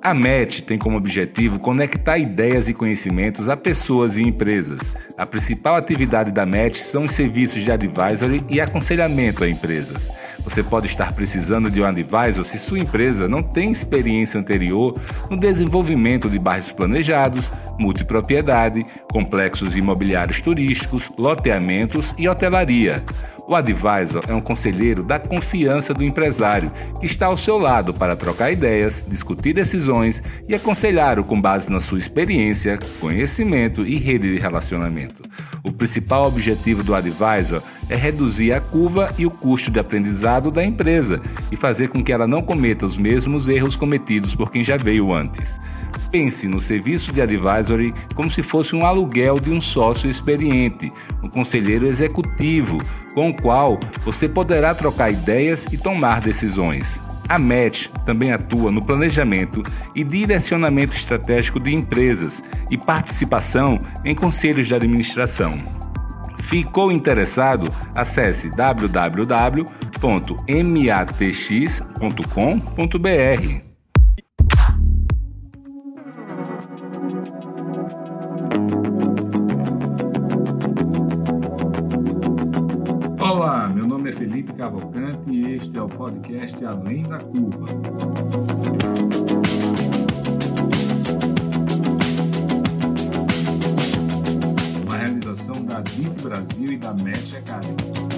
A MET tem como objetivo conectar ideias e conhecimentos a pessoas e empresas. A principal atividade da MET são os serviços de advisory e aconselhamento a empresas. Você pode estar precisando de um advisor se sua empresa não tem experiência anterior no desenvolvimento de bairros planejados, multipropriedade, complexos imobiliários turísticos, loteamentos e hotelaria. O advisor é um conselheiro da confiança do empresário, que está ao seu lado para trocar ideias, discutir decisões e aconselhá-lo com base na sua experiência, conhecimento e rede de relacionamento. O principal objetivo do advisor é reduzir a curva e o custo de aprendizado da empresa e fazer com que ela não cometa os mesmos erros cometidos por quem já veio antes. Pense no serviço de advisory como se fosse um aluguel de um sócio experiente, um conselheiro executivo, com o qual você poderá trocar ideias e tomar decisões. A MET também atua no planejamento e direcionamento estratégico de empresas e participação em conselhos de administração. Ficou interessado? Acesse www.matx.com.br. Olá, meu nome é Felipe Cavalcante e este é o podcast Além da Curva. Uma realização da DIT Brasil e da MET Academy.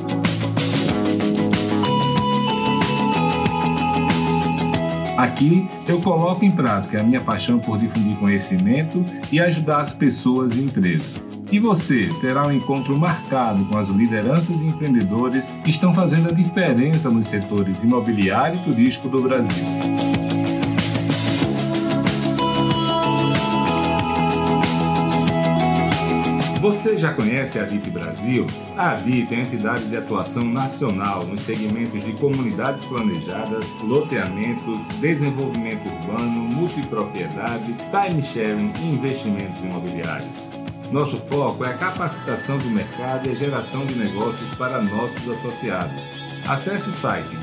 Aqui eu coloco em prática a minha paixão por difundir conhecimento e ajudar as pessoas e empresas. E você terá um encontro marcado com as lideranças e empreendedores que estão fazendo a diferença nos setores imobiliário e turístico do Brasil. Você já conhece a DIT Brasil? A DIT é a entidade de atuação nacional nos segmentos de comunidades planejadas, loteamentos, desenvolvimento urbano, multipropriedade, time-sharing e investimentos imobiliários. Nosso foco é a capacitação do mercado e a geração de negócios para nossos associados. Acesse o site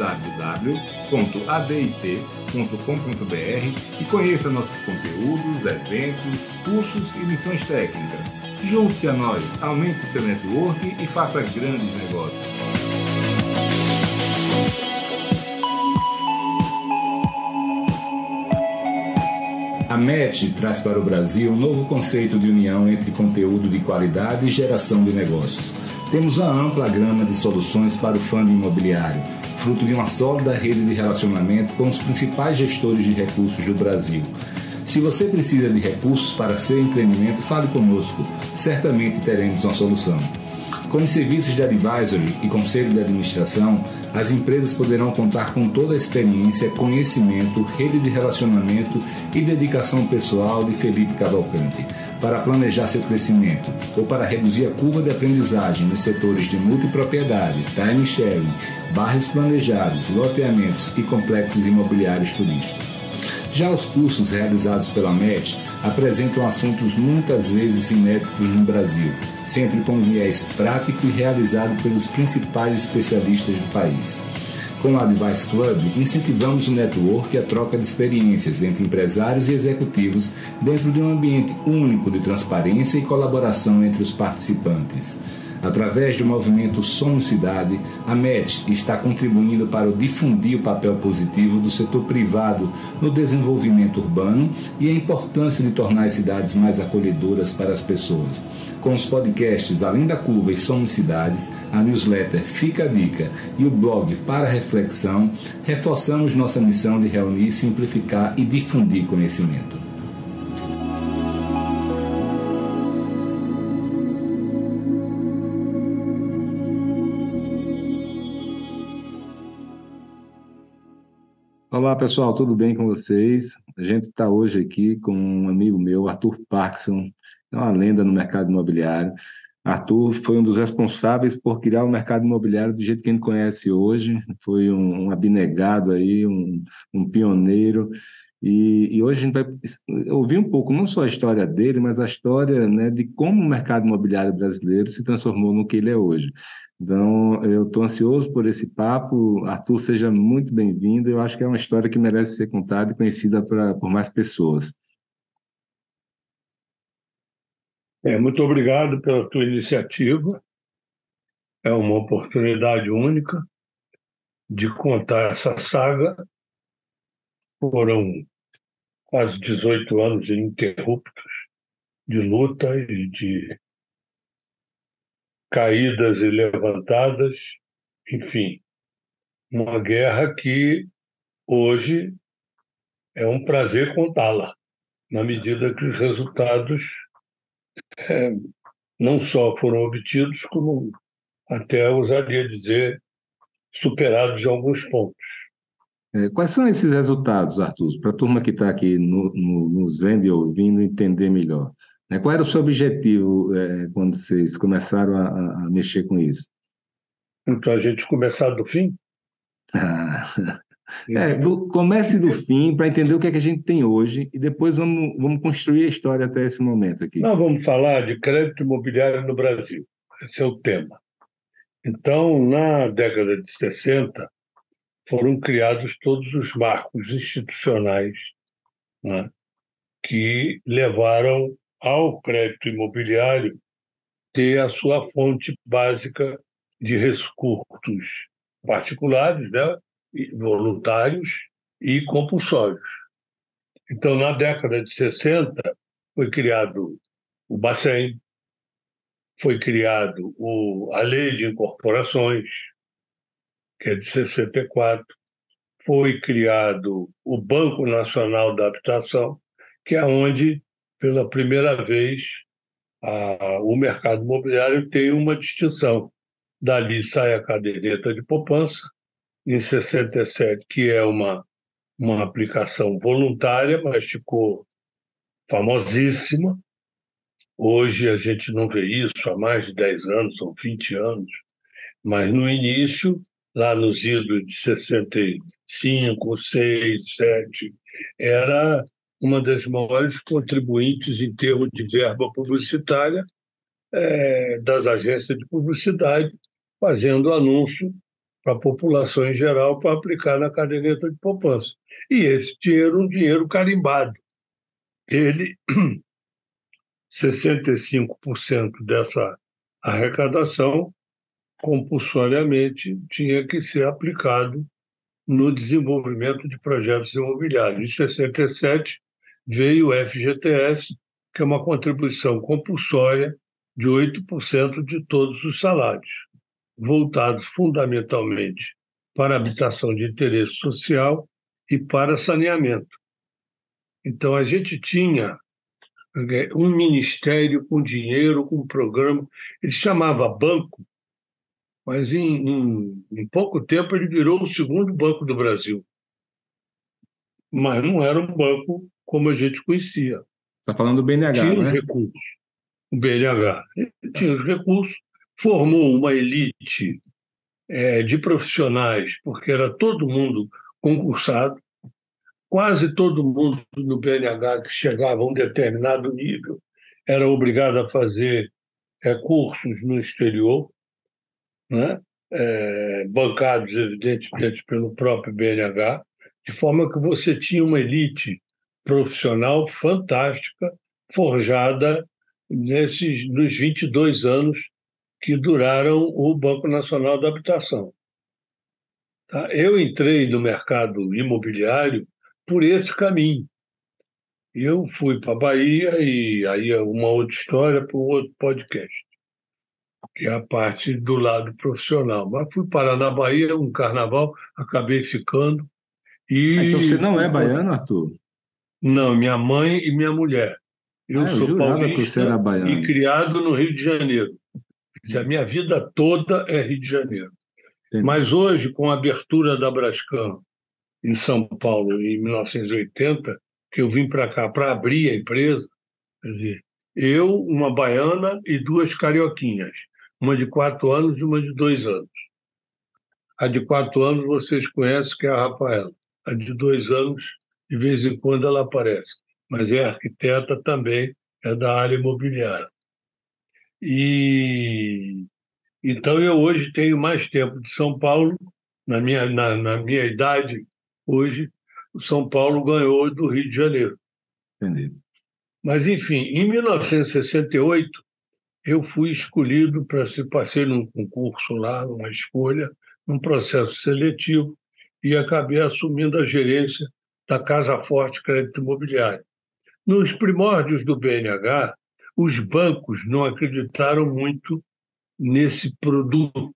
www.adit.com.br e conheça nossos conteúdos, eventos, cursos e missões técnicas. Junte-se a nós, aumente seu network e faça grandes negócios. A MET traz para o Brasil um novo conceito de união entre conteúdo de qualidade e geração de negócios. Temos uma ampla gama de soluções para o fundo imobiliário, fruto de uma sólida rede de relacionamento com os principais gestores de recursos do Brasil. Se você precisa de recursos para seu empreendimento, fale conosco. Certamente teremos uma solução. Com os serviços de advisory e conselho de administração, as empresas poderão contar com toda a experiência, conhecimento, rede de relacionamento e dedicação pessoal de Felipe Cavalcante para planejar seu crescimento ou para reduzir a curva de aprendizagem nos setores de multipropriedade, time sharing, bairros planejados, loteamentos e complexos imobiliários turísticos. Já os cursos realizados pela MET apresentam assuntos muitas vezes inéditos no Brasil, sempre com viés prático e realizado pelos principais especialistas do país. Com o Advice Club, incentivamos o network e a troca de experiências entre empresários e executivos dentro de um ambiente único de transparência e colaboração entre os participantes. Através do movimento Somos Cidade, a MET está contribuindo para difundir o papel positivo do setor privado no desenvolvimento urbano e a importância de tornar as cidades mais acolhedoras para as pessoas. Com os podcasts Além da Curva e Somos Cidades, a newsletter Fica a Dica e o blog Para Reflexão, reforçamos nossa missão de reunir, simplificar e difundir conhecimento. Olá pessoal, tudo bem com vocês? A gente está hoje aqui com um amigo meu, Arthur Parkinson, é uma lenda no mercado imobiliário. Arthur foi um dos responsáveis por criar o mercado imobiliário do jeito que a gente conhece hoje, foi um abnegado aí, um pioneiro, E hoje a gente vai ouvir um pouco, não só a história dele, mas a história, né, de como o mercado imobiliário brasileiro se transformou no que ele é hoje. Então, eu estou ansioso por esse papo. Arthur, seja muito bem-vindo. Eu acho que é uma história que merece ser contada e conhecida por mais pessoas. Muito obrigado pela tua iniciativa. É uma oportunidade única de contar essa saga. Foram quase 18 anos ininterruptos de luta e de caídas e levantadas, enfim, uma guerra que hoje é um prazer contá-la, na medida que os resultados eh, não só foram obtidos, como até ousaria dizer, superados em alguns pontos. Quais são esses resultados, Arthur, para a turma que está aqui nos vendo e ouvindo entender melhor? Qual era o seu objetivo, quando vocês começaram a mexer com isso? Então, a gente começar do fim. Do comece do fim para entender o que é que a gente tem hoje e depois vamos construir a história até esse momento aqui. Nós vamos falar de crédito imobiliário no Brasil. Esse é o tema. Então, na década de 60, foram criados todos os marcos institucionais, né, que levaram ao crédito imobiliário ter a sua fonte básica de recursos particulares, né, voluntários e compulsórios. Então, na década de 60, foi criado o Bacen, foi criado a Lei de Incorporações, que é de 64, foi criado o Banco Nacional da Habitação, que é onde, pela primeira vez, o mercado imobiliário tem uma distinção. Dali sai a caderneta de poupança, em 67, que é uma aplicação voluntária, mas ficou famosíssima. Hoje a gente não vê isso há mais de 10 anos ou 20 anos, mas no início, lá nos idos de 65, 6, 7, era uma das maiores contribuintes em termos de verba publicitária das agências de publicidade, fazendo anúncio para a população em geral para aplicar na caderneta de poupança. E esse dinheiro, um dinheiro carimbado. Ele, 65% dessa arrecadação, compulsoriamente, tinha que ser aplicado no desenvolvimento de projetos imobiliários. Em 67, veio o FGTS, que é uma contribuição compulsória de 8% de todos os salários, voltados fundamentalmente para habitação de interesse social e para saneamento. Então, a gente tinha um ministério com dinheiro, com um programa, ele chamava banco, mas em pouco tempo ele virou o segundo banco do Brasil. Mas não era um banco como a gente conhecia. Você está falando do BNH, Tinha os né? recursos, o BNH. Tinha os recursos, formou uma elite de profissionais, porque era todo mundo concursado, quase todo mundo no BNH que chegava a um determinado nível era obrigado a fazer cursos no exterior, né? Bancados, evidentemente, pelo próprio BNH, de forma que você tinha uma elite profissional fantástica, forjada nos 22 anos que duraram o Banco Nacional da Habitação. Tá? Eu entrei no mercado imobiliário por esse caminho. Eu fui para a Bahia, e aí é uma outra história para um outro podcast, que é a parte do lado profissional. Mas fui parar na Bahia, um carnaval, acabei ficando. Então você E não é baiano, Arthur? não, minha mãe e minha mulher. Eu Eu sou jurava que você era paulista e baiano. criado no Rio de Janeiro. A minha vida toda é Rio de Janeiro. Entendi. Mas hoje, com a abertura da Braskem em São Paulo, em 1980, que eu vim para cá para abrir a empresa, quer dizer, eu, uma baiana e duas carioquinhas, uma de 4 anos e uma de 2 anos. A de 4 anos vocês conhecem, que é a Rafaela. A de 2 anos de vez em quando ela aparece, mas é arquiteta também, é da área imobiliária. E então eu hoje tenho mais tempo de São Paulo, na minha idade, hoje, o São Paulo ganhou do Rio de Janeiro. Entendi. Mas, enfim, em 1968, eu fui escolhido para ser, passei num concurso lá, numa escolha, num processo seletivo, e acabei assumindo a gerência da Casa Forte Crédito Imobiliário. Nos primórdios do BNH, os bancos não acreditaram muito nesse produto,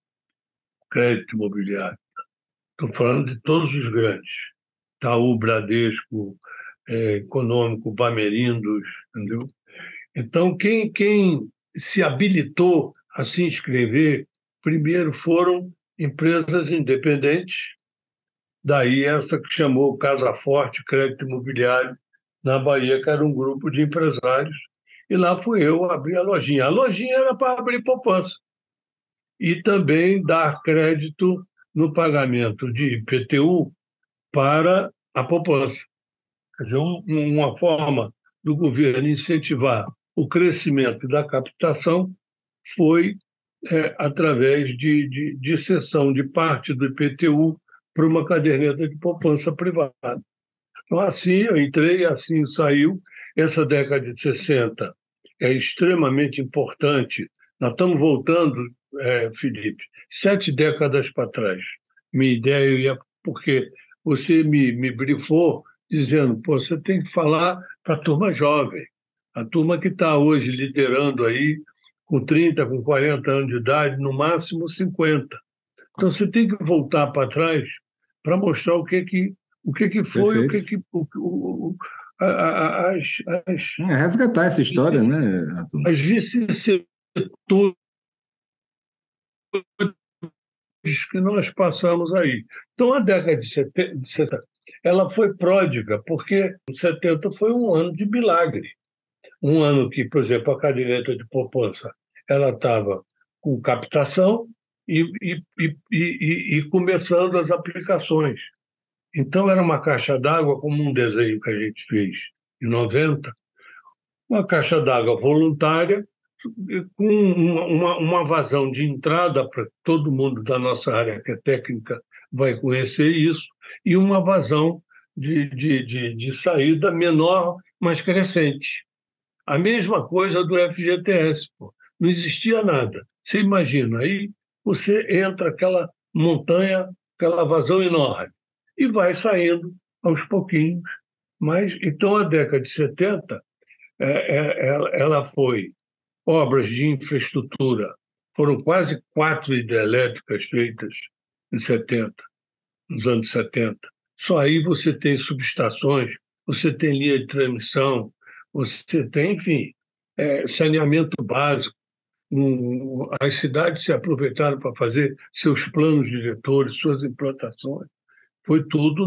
crédito imobiliário. Estou falando de todos os grandes, Itaú, Bradesco, Econômico, Bamerindos, entendeu? Então, quem se habilitou a se inscrever primeiro foram empresas independentes, daí essa que chamou Casa Forte Crédito Imobiliário, na Bahia, que era um grupo de empresários, e lá fui eu abrir a lojinha. A lojinha era para abrir poupança e também dar crédito no pagamento de IPTU para a poupança. Quer dizer, uma forma do governo incentivar o crescimento da captação foi através de cessão de parte do IPTU para uma caderneta de poupança privada. Então, assim eu entrei, assim saiu. Essa década de 60 é extremamente importante. Nós estamos voltando, Felipe, 7 décadas para trás. Minha ideia é porque você me brifou dizendo, pô, você tem que falar para a turma jovem, a turma que está hoje liderando aí com 30, com 40 anos de idade, no máximo 50. Então você tem que voltar para trás para mostrar o que que foi, o que Perfeito. que a- a- as, as, Resgatar essa história, né, Arthur? as vicissitudes que nós passamos aí. Então, a década de 70, ela foi pródiga, porque 70 foi um ano de milagre. Um ano que, por exemplo, a caderneta de poupança ela estava com captação e começando as aplicações. Então, era uma caixa d'água, como um desenho que a gente fez em 90, uma caixa d'água voluntária, com uma vazão de entrada para todo mundo da nossa área, que é técnica, vai conhecer isso, e uma vazão de saída menor, mas crescente. A mesma coisa do FGTS, pô. Não existia nada. Você imagina, aí você entra aquela montanha, aquela vazão enorme, e vai saindo aos pouquinhos. Mas, então, a década de 70, ela foi obras de infraestrutura. Foram quase 4 hidrelétricas feitas em 70, nos anos 70. Só aí você tem subestações, você tem linha de transmissão, você tem, enfim, saneamento básico. As cidades se aproveitaram para fazer seus planos diretores, suas implantações. Foi tudo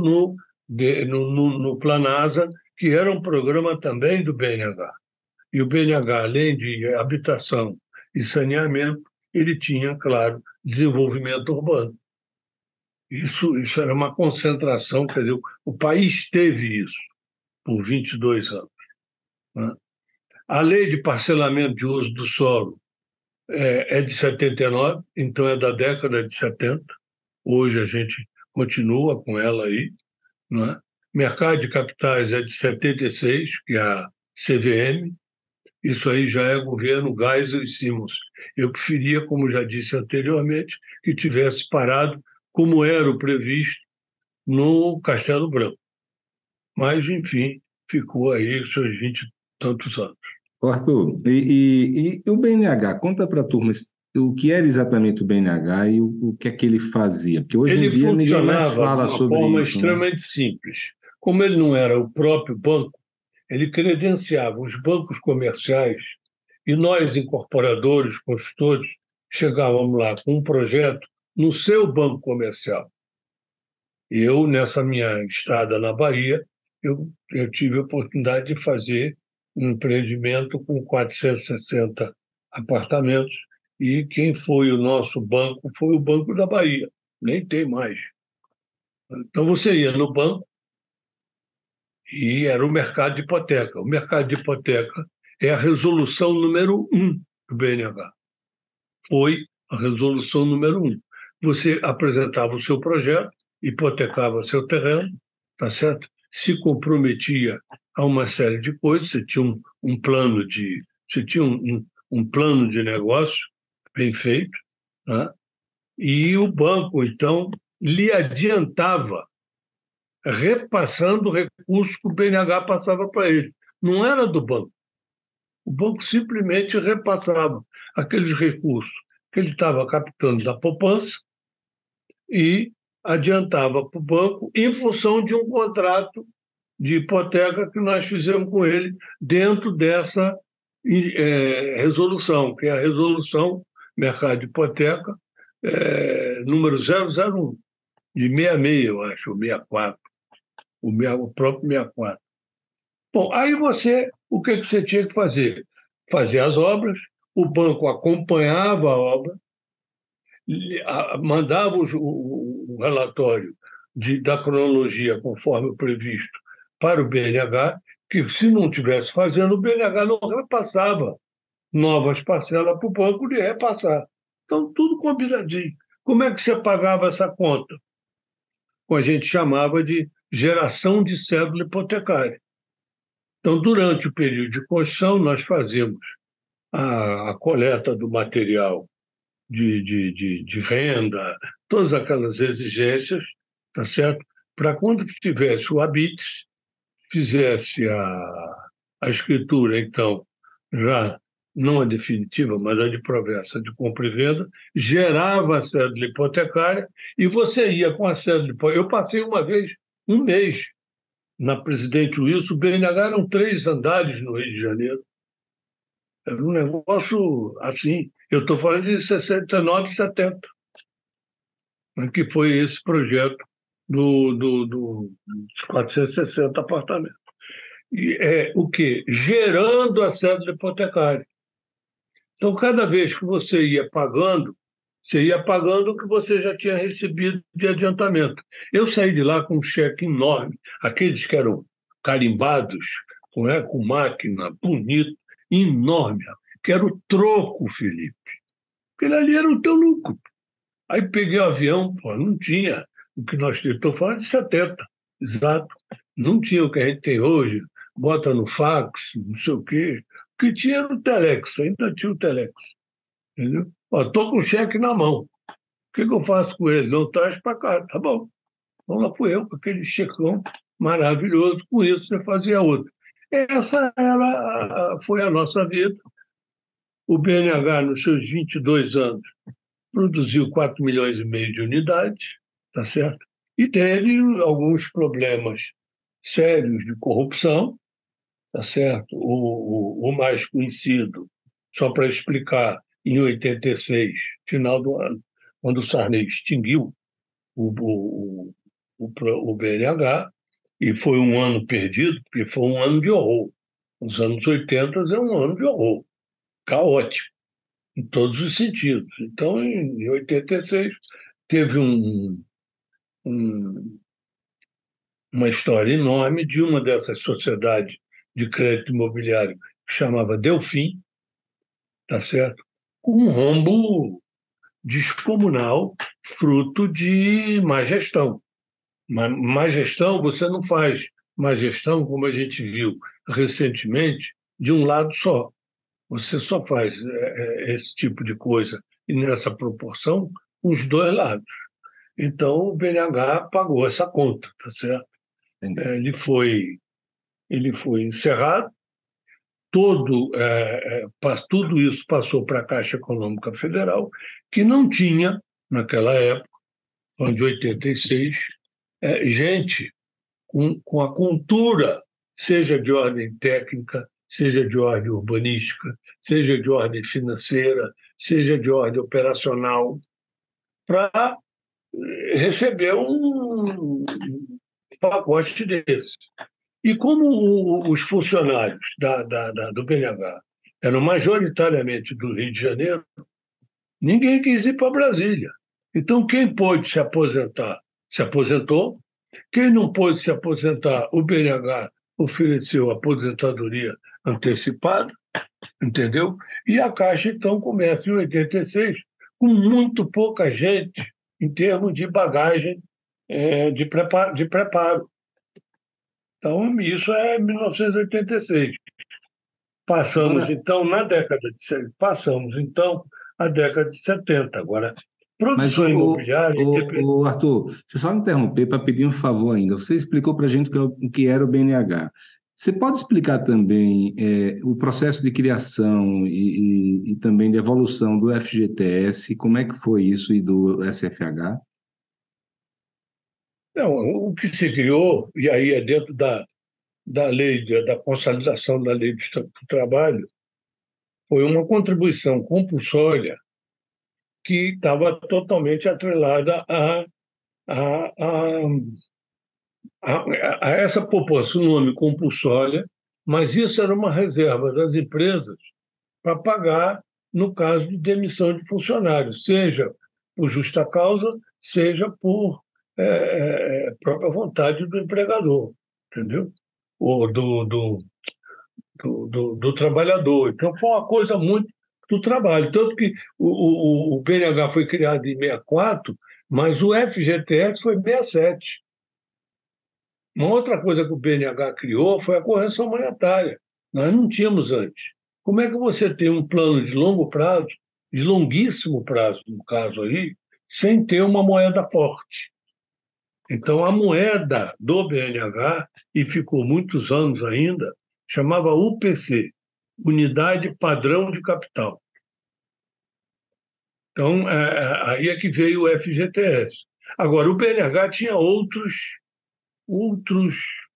no Planasa, que era um programa também do BNH. E o BNH, além de habitação e saneamento, ele tinha, claro, desenvolvimento urbano. Isso era uma concentração, quer dizer, o país teve isso por 22 anos. Né? A lei de parcelamento de uso do solo é de 79, então é da década de 70. Hoje a gente continua com ela aí. Né? Mercado de capitais é de 76, que é a CVM. Isso aí já é governo Geisel e Simons. Eu preferia, como já disse anteriormente, que tivesse parado como era o previsto no Castelo Branco. Mas, enfim, ficou aí os seus 20 e tantos anos. Ô, Arthur, e o BNH? Conta para a turma o que era exatamente o BNH e o que é que ele fazia, porque hoje em Ele dia ninguém mais funcionava de fala uma sobre forma isso, né? extremamente simples. Como ele não era o próprio banco, ele credenciava os bancos comerciais e nós, incorporadores, consultores, chegávamos lá com um projeto no seu banco comercial. Eu, nessa minha estada na Bahia, eu tive a oportunidade de fazer um empreendimento com 460 apartamentos e quem foi o nosso banco foi o Banco da Bahia, nem tem mais. Então você ia no banco, e era o mercado de hipoteca. O mercado de hipoteca é a resolução número 1 do BNH. Foi a resolução número 1. Você apresentava o seu projeto, hipotecava seu terreno, tá certo? Se comprometia a uma série de coisas, você tinha um plano de negócio bem feito, né? E o banco, então, lhe adiantava, repassando o recurso que o BNH passava para ele. Não era do banco. O banco simplesmente repassava aqueles recursos que ele estava captando da poupança e adiantava para o banco em função de um contrato de hipoteca que nós fizemos com ele dentro dessa resolução, que é a resolução mercado de hipoteca número 001, de 66, eu acho, ou 64, o próprio 64. Bom, aí o que você tinha que fazer? Fazer as obras, o banco acompanhava a obra, mandava o relatório da cronologia conforme o previsto para o BNH, que se não tivesse fazendo, o BNH não repassava novas parcelas para o banco de repassar. Então, tudo combinadinho. Como é que você pagava essa conta? O a gente chamava de geração de cédula hipotecária. Então, durante o período de construção, nós fazíamos a coleta do material de renda, todas aquelas exigências, tá certo? Para quando tivesse o habite, fizesse a escritura, então, já não a definitiva, mas a de promessa de compra e venda, gerava a cédula hipotecária e você ia com a cédula hipotecária. Eu passei uma vez, um mês, na Presidente Wilson, o BNH eram 3 andares no Rio de Janeiro. Era um negócio assim. Eu estou falando de 69, 70, que foi esse projeto dos 460 apartamentos. E o quê? Gerando a cédula hipotecária. Então, cada vez que você ia pagando o que você já tinha recebido de adiantamento. Eu saí de lá com um cheque enorme, aqueles que eram carimbados, com máquina, bonito, enorme, que era o troco, Felipe. Aquele ali era o teu lucro. Aí peguei o avião, pô, não tinha o que nós tínhamos. Estou falando de 70, exato. Não tinha o que a gente tem hoje, bota no fax, não sei o quê. O que tinha era o Telex, ainda tinha o Telex. Entendeu? Estou com o cheque na mão. O que eu faço com ele? Não traz para cá, tá bom. Então lá fui eu, com aquele checão maravilhoso, com isso você fazia outro. Essa foi a nossa vida. O BNH, nos seus 22 anos, produziu 4 milhões e meio de unidades, tá certo? E teve alguns problemas sérios de corrupção, tá certo? O mais conhecido, só para explicar, em 86, final do ano, quando o Sarney extinguiu o BNH, e foi um ano perdido, porque foi um ano de horror. Os anos 80 é um ano de horror, caótico, em todos os sentidos. Então, em 86, teve uma história enorme de uma dessas sociedades de crédito imobiliário que chamava Delfim, tá certo? Com um rombo descomunal, fruto de má gestão. Má gestão, você não faz má gestão, como a gente viu recentemente, de um lado só. Você só faz esse tipo de coisa e nessa proporção com os dois lados. Então, o BNH pagou essa conta, tá certo? Ele foi encerrado, tudo isso passou para a Caixa Econômica Federal, que não tinha, naquela época, de 86, gente com a cultura, seja de ordem técnica, seja de ordem urbanística, seja de ordem financeira, seja de ordem operacional, para receber um pacote desse. E como os funcionários do BNH eram majoritariamente do Rio de Janeiro, ninguém quis ir para Brasília. Então, quem pôde se aposentar, se aposentou. Quem não pôde se aposentar, o BNH ofereceu aposentadoria antecipada, entendeu? E a Caixa, então, começa em 86, com muito pouca gente em termos de bagagem de preparo. Então, isso é 1986. Agora, Passamos, então, a década de 70. Agora, mas produção imobiliária, Arthur, deixa eu só interromper para pedir um favor ainda. Você explicou para a gente o que era o BNH. Você pode explicar também o processo de criação e também de evolução do FGTS, como é que foi isso e do SFH? não, o que se criou, e aí é dentro da lei, da consolidação da lei do trabalho, foi uma contribuição compulsória que estava totalmente atrelada a, a, a essa poupança, o nome compulsória, mas isso era uma reserva das empresas para pagar no caso de demissão de funcionários, seja por justa causa, seja por própria vontade do empregador, entendeu? Ou do trabalhador. Então, foi uma coisa muito do trabalho. Tanto que o BNH foi criado em 64, mas o FGTS foi em 67. Uma outra coisa que o BNH criou foi a correção monetária. Nós não tínhamos antes. Como é que você tem um plano de longo prazo, de longuíssimo prazo, no caso aí, sem ter uma moeda forte? Então, a moeda do BNH, e ficou muitos anos ainda, chamava UPC, Unidade Padrão de Capital. Então, aí é que veio o FGTS. Agora, o BNH tinha outros,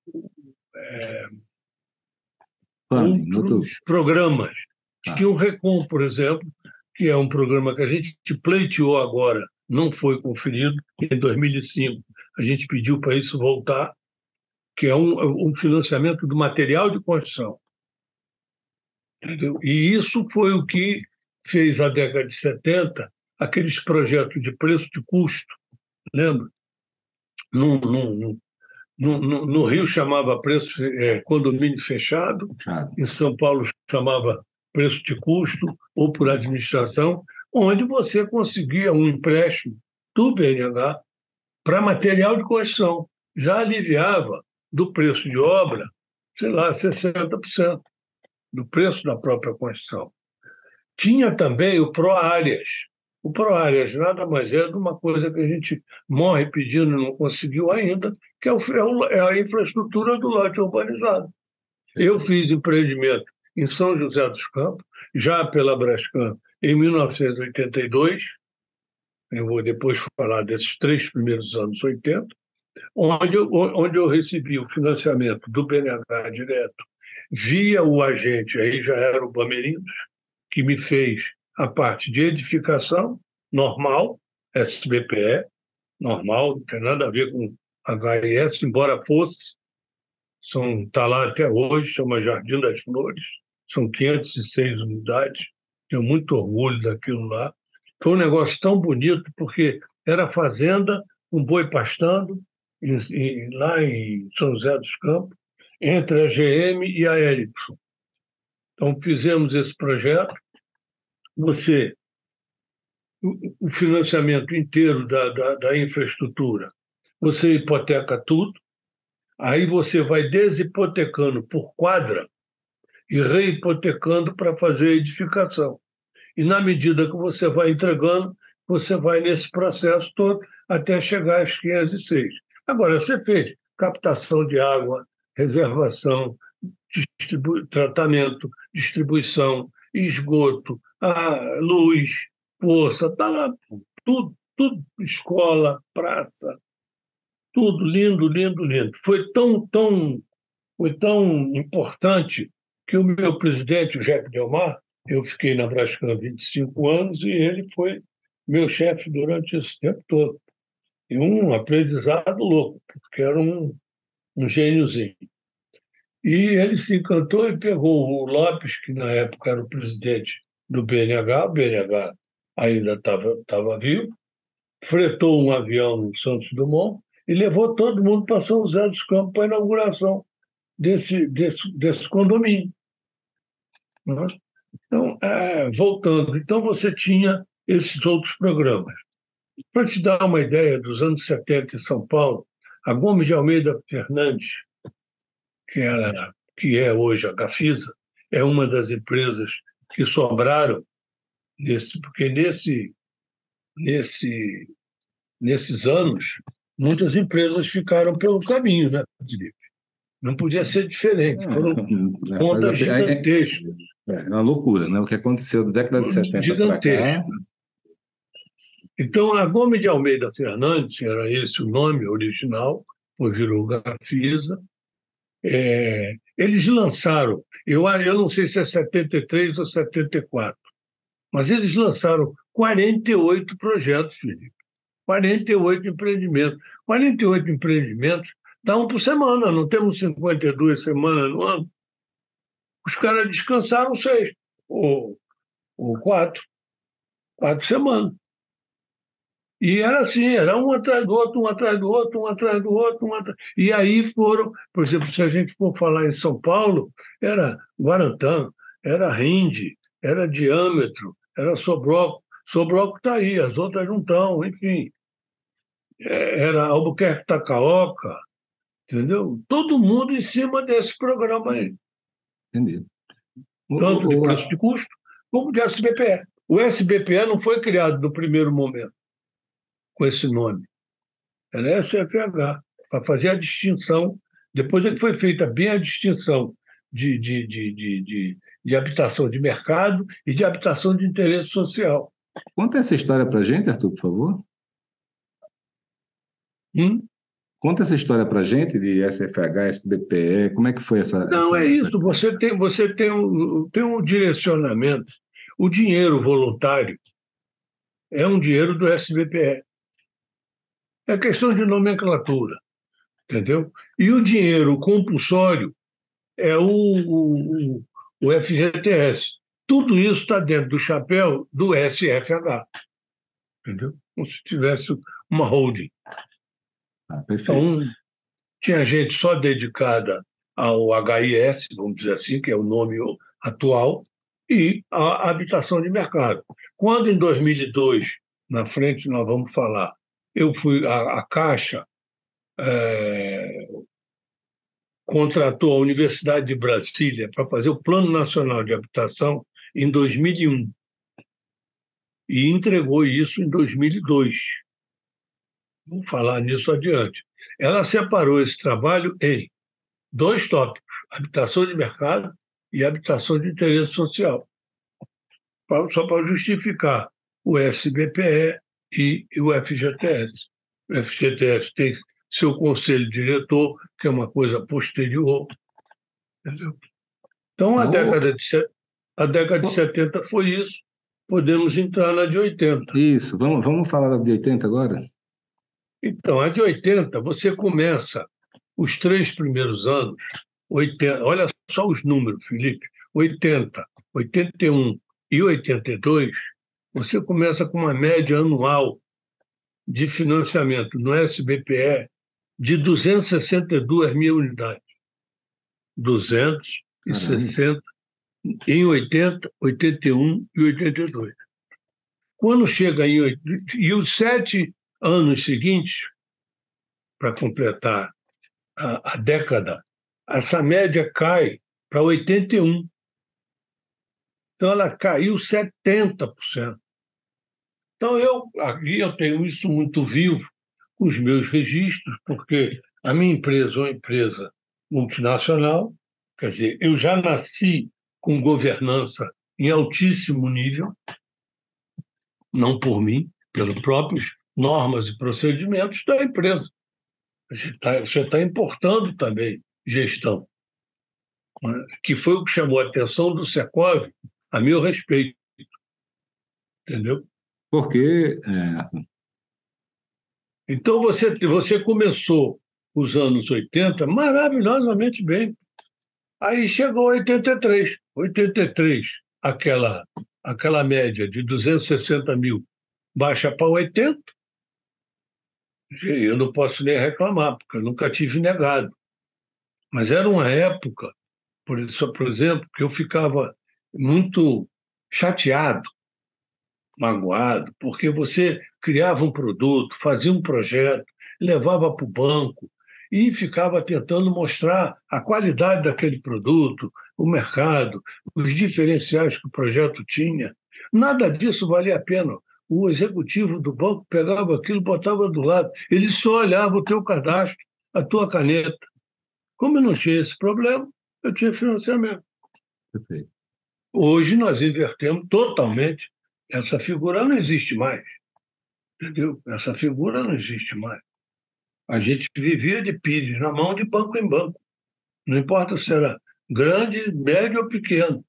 Funding, outros programas. Tá. Tinha o Recom, por exemplo, que é um programa que a gente pleiteou agora, não foi conferido, em 2005. A gente pediu para isso voltar, que é um financiamento do material de construção. Entendeu? E isso foi o que fez a década de 70 aqueles projetos de preço de custo, lembra? No, no, no Rio chamava preço condomínio fechado, Fechado. em São Paulo chamava preço de custo ou por administração, onde você conseguia um empréstimo do BNH para material de construção. Já aliviava do preço de obra, sei lá, 60% do preço da própria construção. Tinha também o ProÁreas. O ProÁreas nada mais é de uma coisa que a gente morre pedindo e não conseguiu ainda, que é a infraestrutura do lote urbanizado. Eu fiz empreendimento em São José dos Campos, já pela Brascan, em 1982, eu vou depois falar desses 3 primeiros anos 80, onde eu recebi o financiamento do BNH direto, via o agente, aí já era o Bamerindos, que me fez a parte de edificação normal, SBPE, normal, não tem nada a ver com HIS, embora fosse, está lá até hoje, chama Jardim das Flores, são 506 unidades, tenho muito orgulho daquilo lá. Foi um negócio tão bonito, porque era fazenda, um boi pastando, lá em São José dos Campos, entre a GM e a Ericsson. Então, fizemos esse projeto. O financiamento inteiro da infraestrutura, você hipoteca tudo, aí você vai deshipotecando por quadra e reipotecando para fazer a edificação. E na medida que você vai entregando, você vai nesse processo todo até chegar às 506. Agora, você fez captação de água, reservação, tratamento, distribuição, esgoto, luz, força, está lá tudo, escola, praça, tudo lindo, lindo, lindo. Foi tão importante que o meu presidente, o Jeff Delmar, eu fiquei na Brascan 25 anos e ele foi meu chefe durante esse tempo todo. E um aprendizado louco, porque era um gêniozinho. E ele se encantou e pegou o Lopes, que na época era o presidente do BNH, o BNH ainda estava vivo, fretou um avião no Santos Dumont e levou todo mundo para São José dos Campos para a inauguração desse condomínio, né? Então, voltando, então você tinha esses outros programas. Para te dar uma ideia dos anos 70 em São Paulo, a Gomes de Almeida Fernandes, que é hoje a Gafisa, é uma das empresas que sobraram porque nesse, nesses anos muitas empresas ficaram pelo caminho, né, Felipe? Não podia ser diferente, foram contas gigantescas. É uma loucura, né? O que aconteceu da década de 70 para cá. Então, a Gomes de Almeida Fernandes, era esse o nome original, depois virou Gafisa. Eles lançaram, eu não sei se é 73 ou 74, mas eles lançaram 48 projetos, Felipe. 48 empreendimentos. 48 empreendimentos dá um por semana, não temos 52 semanas no ano. Os caras descansaram 6 ou 4 semanas. E era assim, era um atrás do outro, um atrás do outro, um atrás do outro, um atrás... E aí foram, por exemplo, se a gente for falar em São Paulo, era Guarantã, era Rinde, era Diâmetro, era Sobroco. Sobroco está aí, as outras não estão, enfim. Era Albuquerque Tacaoca, entendeu? Todo mundo em cima desse programa aí. Entendi. Tanto de preço de custo, como de SBPE. O SBPE não foi criado no primeiro momento com esse nome. Era SFH, para fazer a distinção. Depois é que foi feita bem a distinção de habitação de mercado e de habitação de interesse social. Conta essa história para a gente, Arthur, por favor. Conta essa história para a gente de SFH, SBPE, como é que foi essa... Não, é isso, você tem um direcionamento. O dinheiro voluntário é um dinheiro do SBPE. É questão de nomenclatura, entendeu? E o dinheiro compulsório é o FGTS. Tudo isso está dentro do chapéu do SFH, entendeu? Como se tivesse uma holding. Então, tinha gente só dedicada ao HIS, vamos dizer assim, que é o nome atual, e a habitação de mercado. Quando, em 2002, na frente nós vamos falar, a Caixa contratou a Universidade de Brasília para fazer o Plano Nacional de Habitação em 2001 e entregou isso em 2002. Vamos falar nisso adiante. Ela separou esse trabalho em 2 tópicos: habitação de mercado e habitação de interesse social, só para justificar o SBPE e o FGTS. O FGTS tem seu conselho diretor, que é uma coisa posterior. Entendeu? Então, a década de 70 foi isso. Podemos entrar na de 80. Isso, vamos falar da de 80 agora? Então, a de 80, você começa os 3 primeiros anos, 80, olha só os números, Felipe, 80, 81 e 82, você começa com uma média anual de financiamento no SBPE de 262 mil unidades. 260 em 80, 81 e 82. Quando chega e os 7 anos seguintes, para completar a década, essa média cai para 81. Então, ela caiu 70%. Então, eu tenho isso muito vivo com os meus registros, porque a minha empresa é uma empresa multinacional, quer dizer, eu já nasci com governança em altíssimo nível, não por mim, pelas próprias normas e procedimentos da empresa. Você está importando também gestão, que foi o que chamou a atenção do Secov a meu respeito. Entendeu? Porque... Então, você começou os anos 80 maravilhosamente bem. Aí chegou 83. 83, aquela média de 260 mil baixa para 80. Eu não posso nem reclamar, porque eu nunca tive negado. Mas era uma época, por exemplo, que eu ficava muito chateado, magoado, porque você criava um produto, fazia um projeto, levava para o banco e ficava tentando mostrar a qualidade daquele produto, o mercado, os diferenciais que o projeto tinha. Nada disso valia a pena. O executivo do banco pegava aquilo, botava do lado, ele só olhava o teu cadastro, a tua caneta. Como eu não tinha esse problema, eu tinha financiamento. Perfeito. Hoje nós invertemos totalmente. Essa figura não existe mais, entendeu? Essa figura não existe mais. A gente vivia de PIDs na mão, de banco em banco. Não importa se era grande, médio ou pequeno.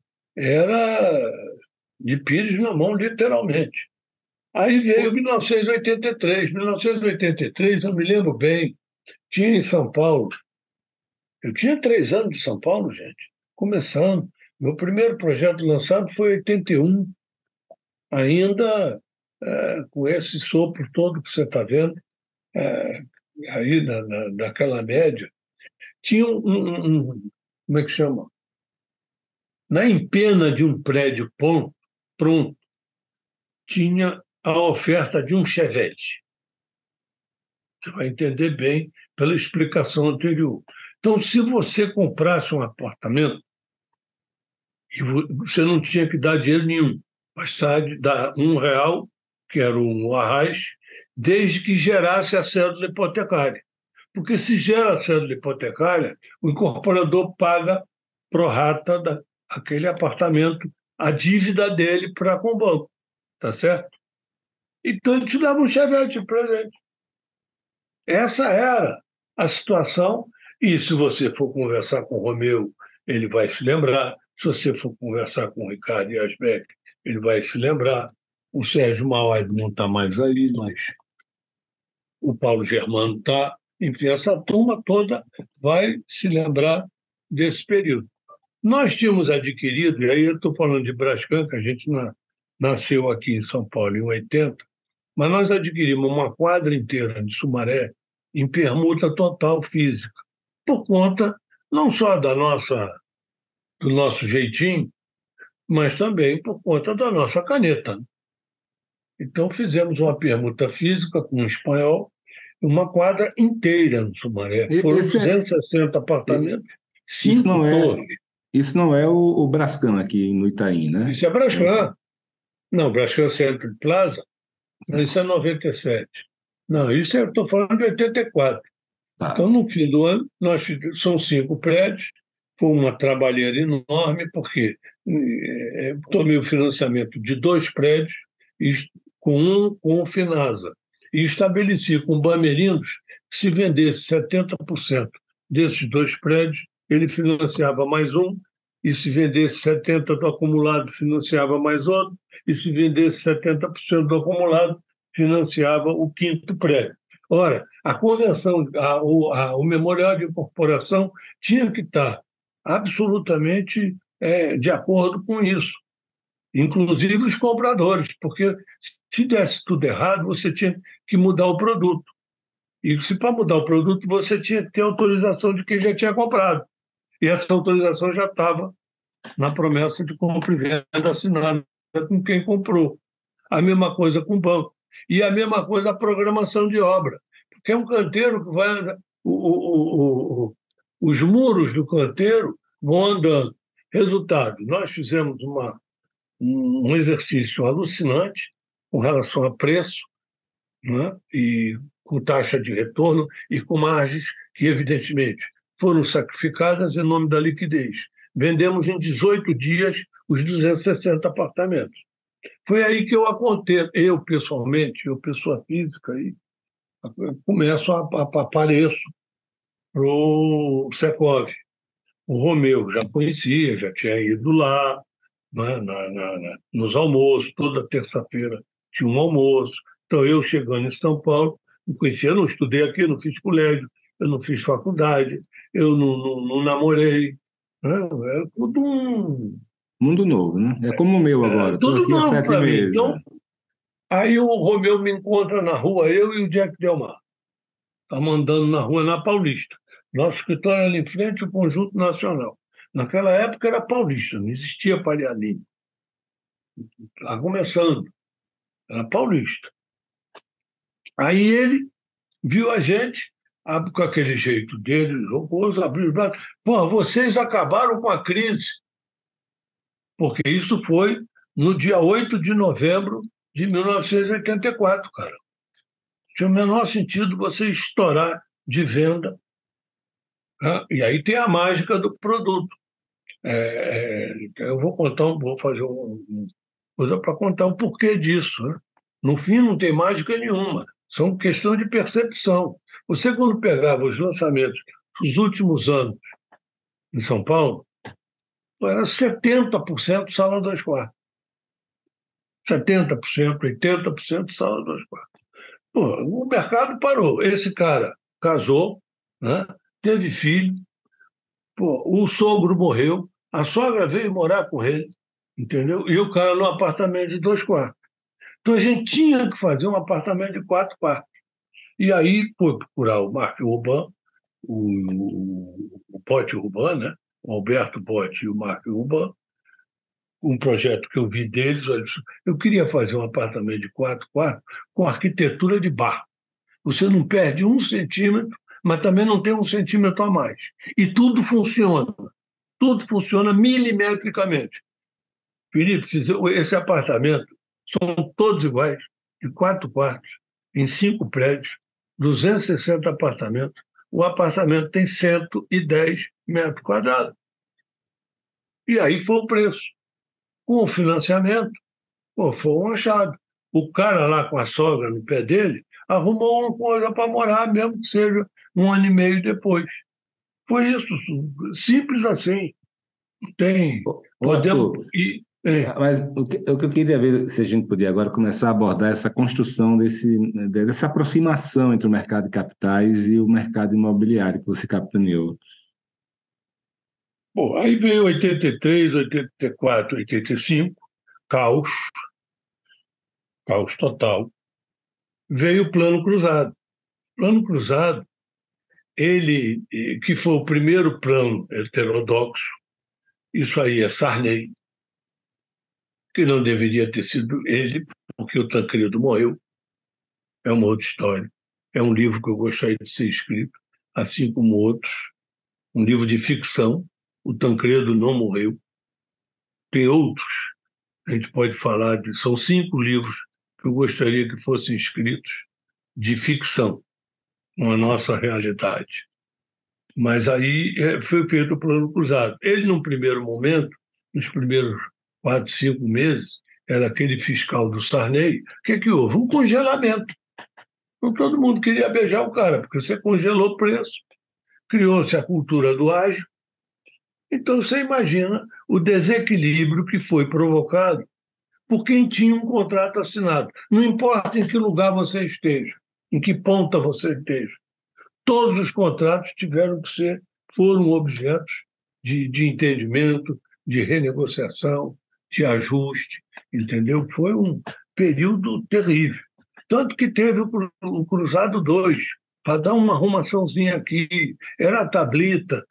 Era de PIDs na mão, literalmente. Aí veio 1983. 1983, eu me lembro bem, tinha em São Paulo. Eu tinha 3 anos de São Paulo, gente, começando. Meu primeiro projeto lançado foi em 81, ainda com esse sopro todo que você está vendo, é, aí daquela média. Tinha como é que chama? Na empena de um prédio pronto, tinha a oferta de um Chevette. Você vai entender bem pela explicação anterior. Então, se você comprasse um apartamento, e você não tinha que dar dinheiro nenhum, bastava dar R$ 1, que era um arrais, desde que gerasse a cédula hipotecária. Porque se gera a cédula hipotecária, o incorporador paga pro rata daquele apartamento a dívida dele para com o banco, tá certo? Então ele te dava um Chevette de presente. Essa era a situação, e se você for conversar com o Romeu, ele vai se lembrar. Se você for conversar com o Ricardo Yasbeck, ele vai se lembrar. O Sérgio Mauro não está mais aí, mas o Paulo Germano está. Enfim, essa turma toda vai se lembrar desse período. Nós tínhamos adquirido, e aí eu estou falando de Brascan, que a gente nasceu aqui em São Paulo em 80, mas nós adquirimos uma quadra inteira de Sumaré em permuta total física, por conta não só do nosso jeitinho, mas também por conta da nossa caneta. Então fizemos uma permuta física com um espanhol, uma quadra inteira no Sumaré. Foram 260 apartamentos, isso 5 não é, torres. isso não é o Brascan aqui no Itaim, né? Isso é Brascan. Não, Brascan Centro Plaza, não, isso é 97. Não, isso eu estou falando de 84. Tá. Então, no fim do ano, são 5 prédios, foi uma trabalheira enorme, porque tomei o financiamento de 2 prédios, com o Finasa, e estabeleci com o Bamerindos que se vendesse 70% desses 2 prédios, ele financiava mais um, e se vendesse 70% do acumulado, financiava mais outro, e se vendesse 70% do acumulado, financiava o 5º prédio. Ora, a convenção, o memorial de incorporação tinha que estar absolutamente de acordo com isso, inclusive os compradores, porque se desse tudo errado, você tinha que mudar o produto. E se para mudar o produto, você tinha que ter autorização de quem já tinha comprado. E essa autorização já estava na promessa de compra e venda assinada com quem comprou. A mesma coisa com o banco. E a mesma coisa a programação de obra. Porque é um canteiro que vai. Os muros do canteiro vão andando. Resultado: nós fizemos um exercício alucinante com relação a preço, né? E com taxa de retorno e com margens que, evidentemente, foram sacrificadas em nome da liquidez. Vendemos em 18 dias os 260 apartamentos. Foi aí que eu pessoalmente, eu pessoa física, aí, começo apareço para o Secov. O Romeu já conhecia, já tinha ido lá, né, nos almoços, toda terça-feira tinha um almoço. Então, eu chegando em São Paulo, não conhecia, eu não estudei aqui, não fiz colégio, eu não fiz faculdade, eu não namorei. Né? É tudo um. Mundo novo, né? É como o meu agora, estou Tudo aqui há novo 7 para mim. meses. Então, aí o Romeu me encontra na rua, eu e o Jack Delmar. Estamos andando na rua, na Paulista. Nosso escritório era em frente ao Conjunto Nacional. Naquela época era paulista, não existia Faria Lima. Estava começando, era paulista. Aí ele viu a gente, com aquele jeito dele, jocoso, abriu os braços. Pô, vocês acabaram com a crise, porque isso foi no dia 8 de novembro de 1984, cara. Tinha o menor sentido você estourar de venda, né? E aí tem a mágica do produto. Eu vou fazer coisa para contar o porquê disso, né? No fim, não tem mágica nenhuma. São questões de percepção. Você, quando pegava os lançamentos dos últimos anos em São Paulo, era 70% sala 2 quartos. 70%, 80% sala 2 quartos. Pô, o mercado parou. Esse cara casou, né? Teve filho, pô, o sogro morreu, a sogra veio morar com ele, entendeu? E o cara no apartamento de 2 quartos. Então a gente tinha que fazer um apartamento de 4 quartos. E aí foi procurar o Mark Urban, o Botti Urban, né? O Alberto Botti e o Mark Urban, um projeto que eu vi deles. Olha, eu queria fazer um apartamento de 4 quartos com arquitetura de bar. Você não perde 1 centímetro, mas também não tem 1 centímetro a mais. E tudo funciona milimetricamente. Felipe, esse apartamento são todos iguais, de 4 quartos, em 5 prédios, 260 apartamentos. O apartamento tem 110 metros quadrados. E aí foi o preço. Com o financiamento, pô, foi um achado. O cara lá com a sogra no pé dele arrumou uma coisa para morar, mesmo que seja 1 ano e meio depois. Foi isso, simples assim. Tem, podemos Arthur, ir. mas o que eu queria ver se a gente podia agora começar a abordar essa construção dessa aproximação entre o mercado de capitais e o mercado imobiliário que você capitaneou. Bom, aí veio 83, 84, 85, caos, caos total. Veio o Plano Cruzado. O Plano Cruzado, ele, que foi o primeiro plano heterodoxo, isso aí é Sarney, que não deveria ter sido ele, porque o Tancredo morreu, é uma outra história. É um livro que eu gostaria de ser escrito, assim como outros, um livro de ficção. O Tancredo não morreu. Tem outros, a gente pode falar são 5 livros que eu gostaria que fossem escritos de ficção, com a nossa realidade. Mas aí foi feito o Plano Cruzado. Ele, num primeiro momento, nos primeiros 4, 5 meses, era aquele fiscal do Sarney. O que houve? Um congelamento. Então, todo mundo queria beijar o cara, porque você congelou o preço, criou-se a cultura do ágio. Então, você imagina o desequilíbrio que foi provocado por quem tinha um contrato assinado. Não importa em que lugar você esteja, em que ponta você esteja. Todos os contratos foram objetos de entendimento, de renegociação, de ajuste, entendeu? Foi um período terrível. Tanto que teve o Cruzado 2 para dar uma arrumaçãozinha aqui, era a tablita,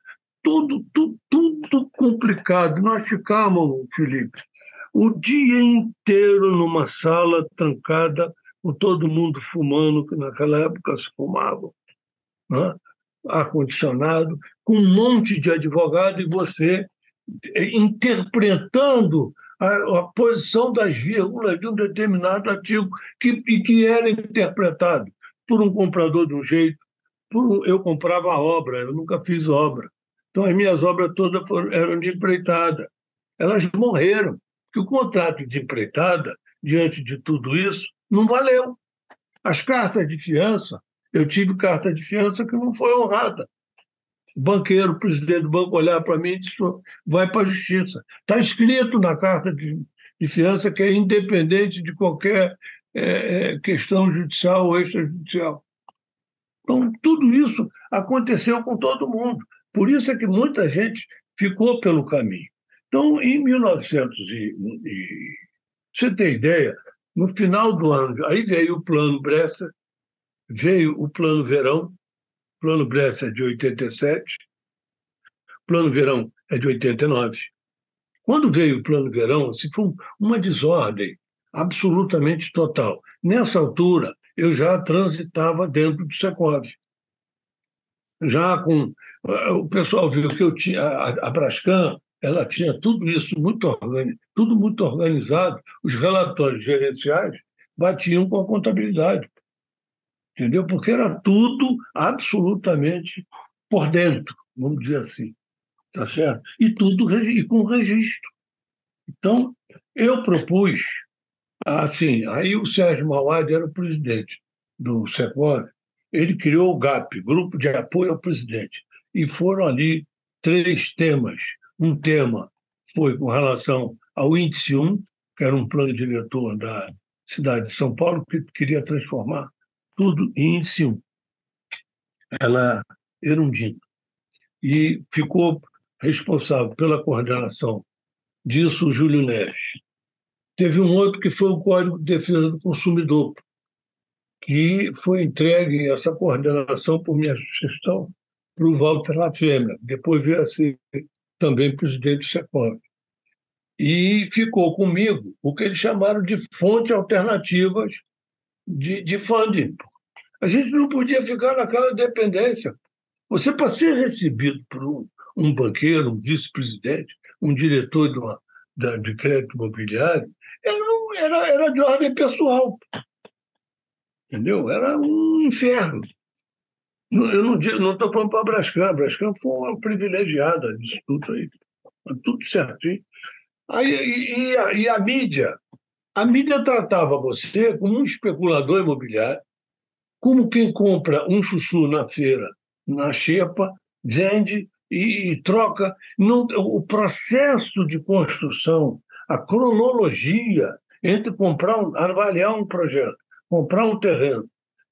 tudo complicado. Nós ficávamos, Felipe, o dia inteiro numa sala trancada, com todo mundo fumando, que naquela época se fumava, né? Ar-condicionado, com um monte de advogado e você interpretando a posição das vírgulas de um determinado artigo que era interpretado por um comprador de um jeito. Eu comprava obra, eu nunca fiz obra. Então, as minhas obras todas eram de empreitada. Elas morreram, porque o contrato de empreitada, diante de tudo isso, não valeu. As cartas de fiança, eu tive carta de fiança que não foi honrada. O banqueiro, o presidente do banco, olhar para mim e disse: vai para a justiça. Está escrito na carta de fiança que é independente de qualquer questão judicial ou extrajudicial. Então, tudo isso aconteceu com todo mundo. Por isso é que muita gente ficou pelo caminho. Então, em 1900, você tem ideia, no final do ano, aí veio o Plano Bresser, veio o Plano Verão, Plano Bresser é de 87, Plano Verão é de 89. Quando veio o Plano Verão, assim, foi uma desordem absolutamente total. Nessa altura, eu já transitava dentro do Secov. Já com o pessoal viu que eu tinha a Brascan, ela tinha tudo isso tudo muito organizado. Os relatórios gerenciais batiam com a contabilidade, entendeu? Porque era tudo absolutamente por dentro, vamos dizer assim, tá certo? E tudo e com registro. Então, eu propus, assim, aí o Sérgio Mauad era o presidente do Secov, ele criou o GAP, Grupo de Apoio ao Presidente, e foram ali 3 temas. Um tema foi com relação ao Índice 1, que era um plano diretor da cidade de São Paulo, que queria transformar tudo em Índice 1. Ela era um dia. E ficou responsável pela coordenação disso o Júlio Neves. Teve um outro que foi o Código de Defesa do Consumidor, que foi entregue essa coordenação por minha sugestão para o Walter Lafêmea, depois veio a ser também presidente do Secov. E ficou comigo o que eles chamaram de fontes alternativas de funding. A gente não podia ficar naquela dependência. Você, para ser recebido por um banqueiro, um vice-presidente, um diretor de crédito imobiliário, era de ordem pessoal, entendeu? Era um inferno. Eu não estou falando para a Brascan. A Brascan foi uma privilegiada disso tudo aí. Tudo certinho. E a mídia? A mídia tratava você como um especulador imobiliário, como quem compra um chuchu na feira, na xepa, vende e troca. Não, o processo de construção, a cronologia entre avaliar um projeto, comprar um terreno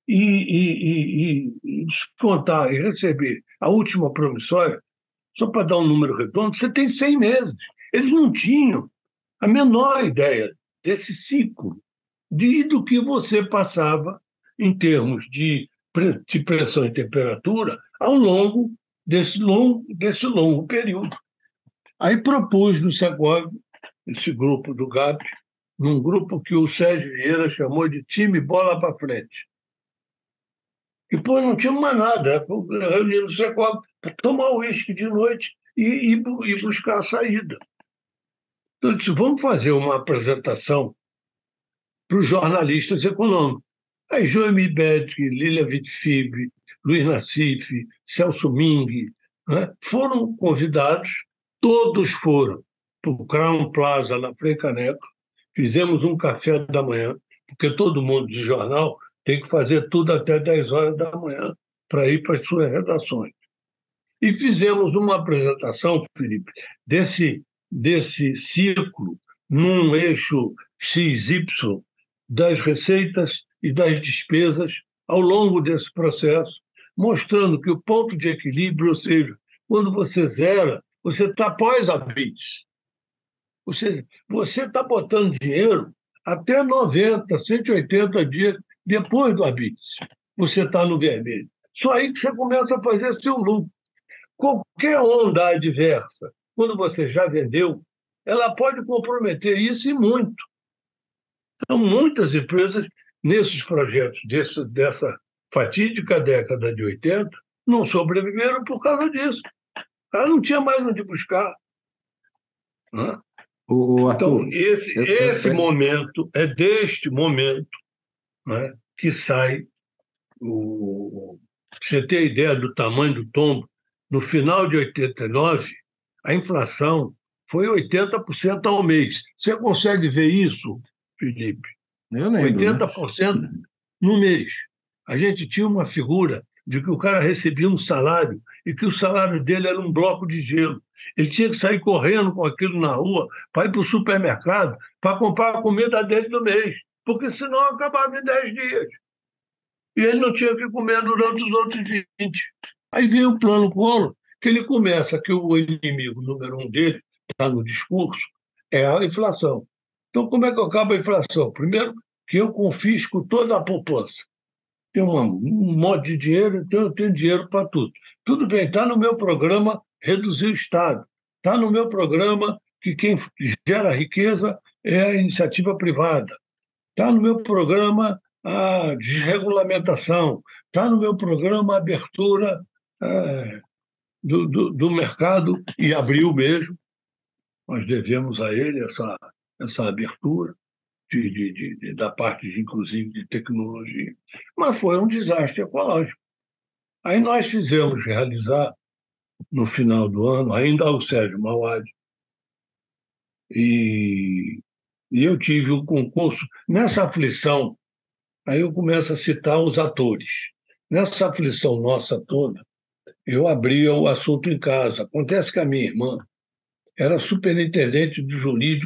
e descontar e receber a última promissória, só para dar um número redondo, você tem 100 meses. Eles não tinham a menor ideia desse ciclo, do que você passava em termos de pressão e temperatura ao longo desse longo período. Aí propus no Secov, esse grupo do GAP, num grupo que o Sérgio Vieira chamou de time bola para frente. E, pô, não tinha mais nada, reunir no Secov para tomar uísque de noite e buscar a saída. Então, eu disse, vamos fazer uma apresentação para os jornalistas econômicos. Aí Joemi Bedke, Lília Vitfib, Luiz Nassif, Celso Ming, né, foram convidados, todos foram para o Crown Plaza, na Frei Caneca, fizemos um café da manhã, porque todo mundo de jornal tem que fazer tudo até 10 horas da manhã para ir para as suas redações. E fizemos uma apresentação, Felipe, desse ciclo num eixo XY das receitas e das despesas ao longo desse processo, mostrando que o ponto de equilíbrio, ou seja, quando você zera, você está pós-habite. Você está botando dinheiro até 90, 180 dias depois do habite. Você está no vermelho. Só aí que você começa a fazer seu lucro. Qualquer onda adversa, quando você já vendeu, ela pode comprometer isso e muito. Então, muitas empresas, nesses projetos dessa fatídica década de 80, não sobreviveram por causa disso. Ela não tinha mais onde buscar. Né? Então, esse momento, é deste momento, né, que sai, pra você ter ideia do tamanho do tombo, no final de 89, a inflação foi 80% ao mês. Você consegue ver isso, Felipe? Eu lembro. 80% no mês. A gente tinha uma figura de que o cara recebia um salário e que o salário dele era um bloco de gelo. Ele tinha que sair correndo com aquilo na rua para ir para o supermercado para comprar a comida dele do mês, porque senão acabava em 10 dias. E ele não tinha que comer durante os outros 20. Aí vem o plano Collor, que ele começa que o inimigo número 1 dele, está no discurso, é a inflação. Então, como é que acaba a inflação? Primeiro, que eu confisco toda a poupança. tem um monte de dinheiro, então eu tenho dinheiro para tudo. Tudo bem, está no meu programa reduzir o Estado. Está no meu programa que quem gera riqueza é a iniciativa privada. Está no meu programa a desregulamentação. Está no meu programa a abertura do mercado, e abriu mesmo. Nós devemos a ele essa abertura da parte, inclusive, de tecnologia. Mas foi um desastre ecológico. Aí nós fizemos realizar, no final do ano, ainda o Sérgio Mauad, e, e eu tive um concurso. Nessa aflição, aí eu começo a citar os atores. Nessa aflição nossa toda, eu abria o assunto em casa. Acontece que a minha irmã era superintendente do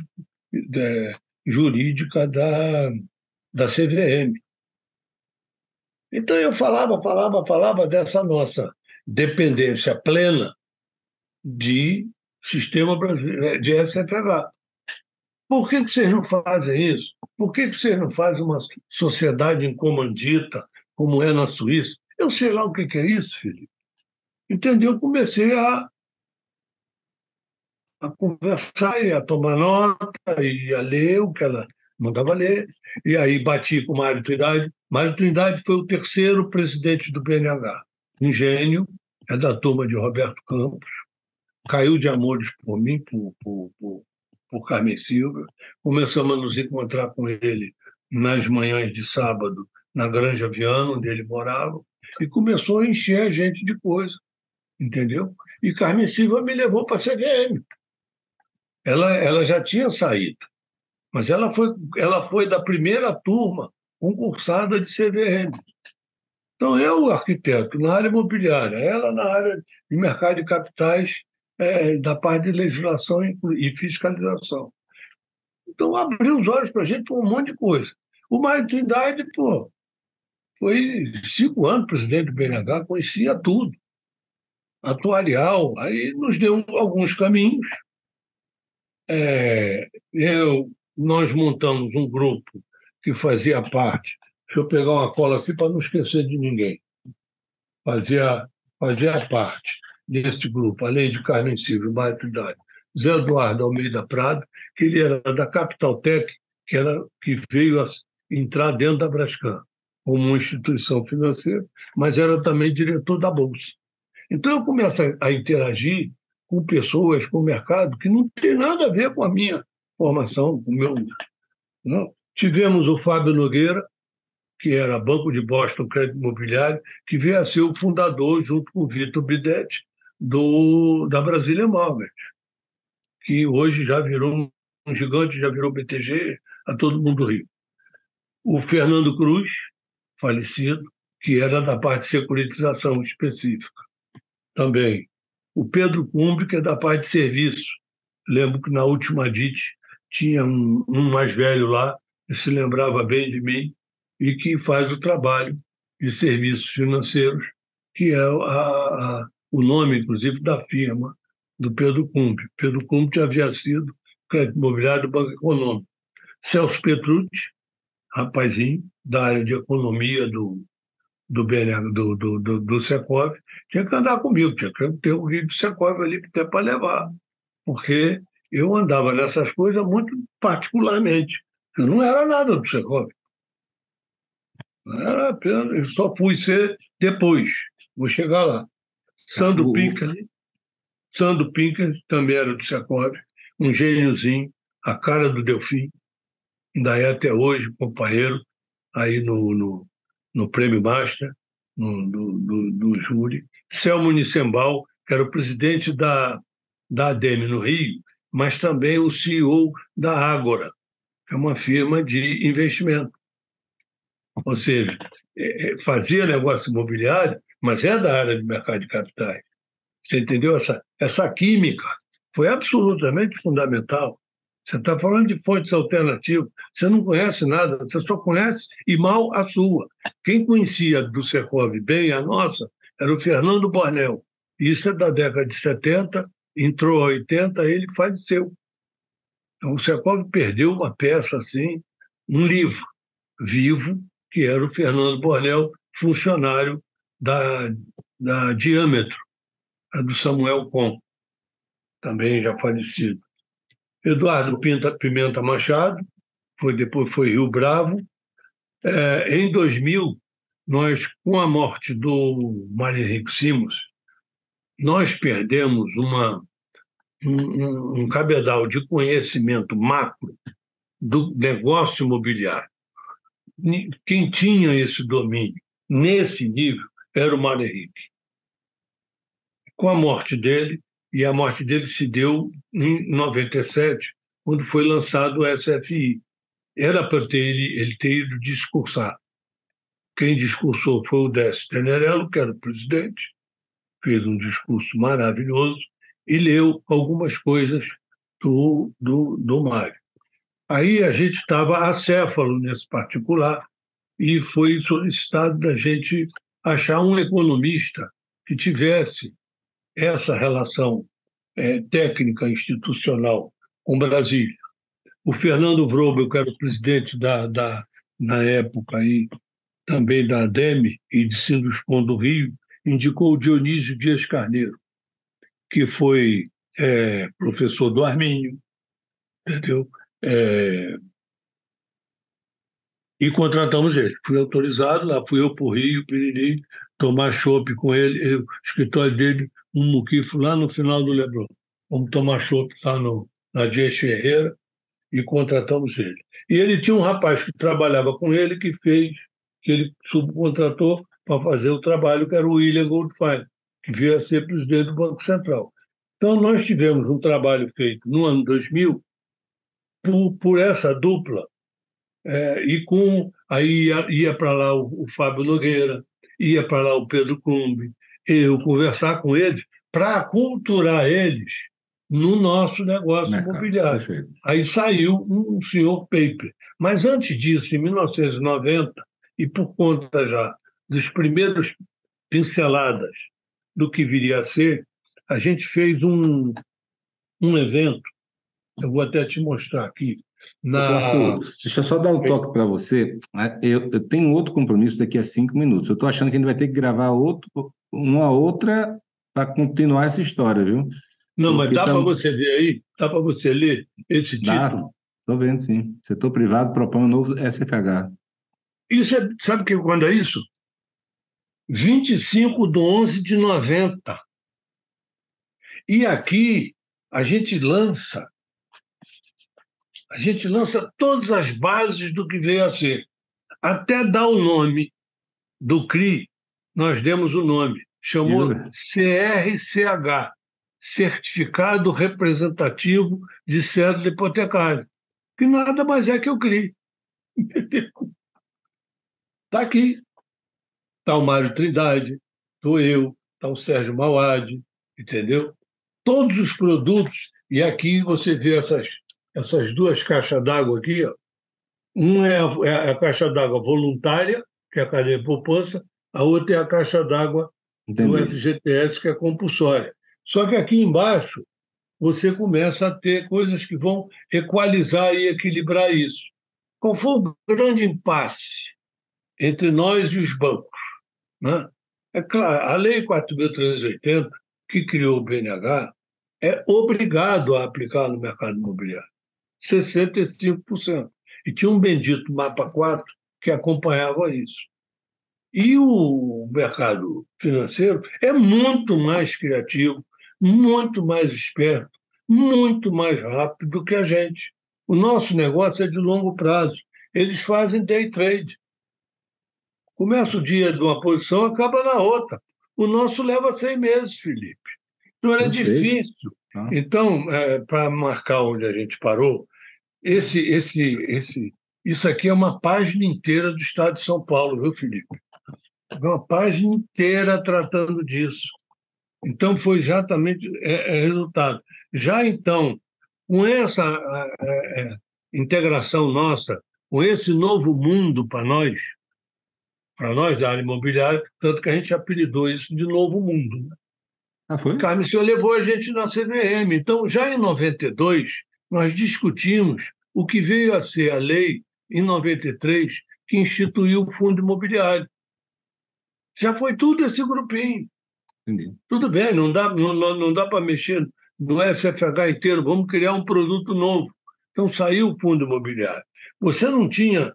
jurídica da CVM. Então eu falava dessa nossa dependência plena de sistema brasileiro, de SFH. Por que vocês não fazem isso? Por que vocês não fazem uma sociedade em comandita, como é na Suíça? Eu sei lá o que é isso, Felipe. Entendeu? Eu comecei a conversar e a tomar nota e a ler o que ela mandava ler. E aí bati com o Mário Trindade. Mário Trindade foi o terceiro presidente do BNH. Um gênio, é da turma de Roberto Campos. Caiu de amores por mim, por Carmen Silva. Começamos a nos encontrar com ele nas manhãs de sábado, na Granja Viana, onde ele morava, e começou a encher a gente de coisa, entendeu? E Carmen Silva me levou para a CVM. Ela já tinha saído, mas ela foi da primeira turma concursada de CVM. Então, eu, arquiteto, na área imobiliária, ela na área de mercado de capitais, da parte de legislação e fiscalização. Então, abriu os olhos para a gente para um monte de coisa. O Mário Trindade, pô, foi 5 anos presidente do BNH, conhecia tudo, atuarial, aí nos deu alguns caminhos. Nós montamos um grupo que fazia parte. Deixa eu pegar uma cola aqui para não esquecer de ninguém. Fazia parte desse grupo, além de Carmen Silva e Mário Trindade, Zé Eduardo Almeida Prado, que ele era da Capital Tech, que veio a entrar dentro da Brascan como uma instituição financeira, mas era também diretor da Bolsa. Então eu começo a interagir com pessoas, com o mercado, que não tem nada a ver com a minha formação, com o meu. Não. Tivemos o Fábio Nogueira, que era Banco de Boston Crédito Imobiliário, que veio a ser o fundador, junto com o Vitor Bidetti, da Brasília Imóveis, que hoje já virou um gigante, já virou BTG, a todo mundo rio. O Fernando Cruz, falecido, que era da parte de securitização específica. Também o Pedro Cumbre, que é da parte de serviço. Lembro que na última DIT tinha um mais velho lá, que se lembrava bem de mim, e que faz o trabalho de serviços financeiros, que é o nome, inclusive, da firma do Pedro Cumbre. Pedro Cumbre havia sido crédito imobiliário do Banco Econômico. Celso Petrucci, rapazinho da área de economia do Secov, tinha que andar comigo, tinha que ter o Rio do Secov ali até para levar, porque eu andava nessas coisas muito particularmente. Eu não era nada do Secov. Era apenas, eu só fui ser depois. Vou chegar lá. Sandro Pinker também era do Secov, um gêniozinho, a cara do Delfim, ainda é até hoje companheiro aí no Prêmio Master, do júri. Selmo Nissembal, que era o presidente da ADEME no Rio, mas também o CEO da Ágora, que é uma firma de investimento. Ou seja, fazia negócio imobiliário, mas é da área de mercado de capitais. Você entendeu? Essa química foi absolutamente fundamental. Você está falando de fontes alternativas, você não conhece nada, você só conhece e mal a sua. Quem conhecia do Secov bem a nossa era o Fernando Bornel. Isso é da década de 70, entrou a 80, ele faleceu. Então o Secov perdeu uma peça assim, um livro vivo, que era o Fernando Bornel, funcionário da Diâmetro, a do Samuel Com, também já falecido. Eduardo Pimenta Machado, depois foi Rio Bravo. Em 2000, nós, com a morte do Mário Henrique Simons, nós perdemos um cabedal de conhecimento macro do negócio imobiliário. Quem tinha esse domínio nesse nível era o Mário Henrique. Com a morte dele, e a morte dele se deu em 97, quando foi lançado o SFI. Era para ele ter ido discursar. Quem discursou foi o Décio Tenerello, que era o presidente, fez um discurso maravilhoso e leu algumas coisas do Mário. Aí a gente estava acéfalo nesse particular e foi solicitado da gente achar um economista que tivesse essa relação técnica institucional com Brasília. O Fernando Wrobel, que era o presidente na época aí, também da ADEME e de Sinduscon do Rio, indicou o Dionísio Dias Carneiro, que foi professor do Armínio, entendeu? E contratamos ele. Fui autorizado, lá fui eu para o Rio, Piriri, tomar chopp com ele, o escritório dele, um muquifo lá no final do Leblon. Vamos tomar chopp lá na Dias Ferreira e contratamos ele. E ele tinha um rapaz que trabalhava com ele, que ele subcontratou para fazer o trabalho, que era o William Goldfein, que veio a ser presidente do Banco Central. Então, nós tivemos um trabalho feito no ano 2000 por essa dupla, aí ia para lá o Fábio Nogueira, ia para lá o Pedro Clumbe, eu conversar com eles para aculturar eles no nosso negócio imobiliário. Perfeito. Aí saiu um senhor paper. Mas antes disso, em 1990, e por conta já dos primeiros pinceladas do que viria a ser, a gente fez um evento, eu vou até te mostrar aqui. Arthur, deixa eu só dar um toque para você. Eu tenho outro compromisso daqui a 5 minutos. Eu estou achando que a gente vai ter que gravar uma outra para continuar essa história, viu? Não, mas dá para você ver aí? Dá para você ler esse título? Estou vendo, sim. Setor privado propõe um novo SFH. Isso sabe quando é isso? 25/11/90. E aqui a gente lança todas as bases do que veio a ser. Até dar o nome do CRI, nós demos o nome. Chamou CRCH, Certificado Representativo de Cédula Hipotecária, que nada mais é que o CRI. Está aqui. Está o Mário Trindade, estou eu, está o Sérgio Mauad, entendeu? Todos os produtos, e aqui você vê essas duas caixas d'água aqui, ó. Uma é a caixa d'água voluntária, que é a cadeia de poupança, a outra é a caixa d'água do FGTS, que é compulsória. Só que aqui embaixo você começa a ter coisas que vão equalizar e equilibrar isso. Qual foi o grande impasse entre nós e os bancos? Né? É claro, a Lei 4.380, que criou o BNH, é obrigado a aplicar no mercado imobiliário, 65%. E tinha um bendito Mapa 4 que acompanhava isso. E o mercado financeiro é muito mais criativo, muito mais esperto, muito mais rápido do que a gente. O nosso negócio é de longo prazo. Eles fazem day trade. Começa o dia de uma posição, acaba na outra. O nosso leva 6 meses, Felipe. Então era difícil. Então, para marcar onde a gente parou, isso aqui é uma página inteira do Estado de São Paulo, viu, Felipe? Uma página inteira tratando disso. Então, foi exatamente resultado. Já então, com essa integração nossa, com esse novo mundo para nós da área imobiliária, tanto que a gente apelidou isso de Novo Mundo. Né? Foi? Carmen, o senhor levou a gente na CVM. Então, já em 92, nós discutimos o que veio a ser a lei, em 93, que instituiu o Fundo Imobiliário. Já foi tudo esse grupinho. Entendi. Tudo bem, não dá para mexer no SFH inteiro, vamos criar um produto novo. Então saiu o fundo imobiliário. Você não tinha